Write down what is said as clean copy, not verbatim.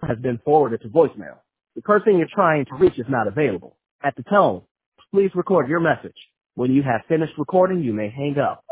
has been forwarded to voicemail. The person you're trying to reach is not available. At the tone, please record your message. When you have finished recording, you may hang up.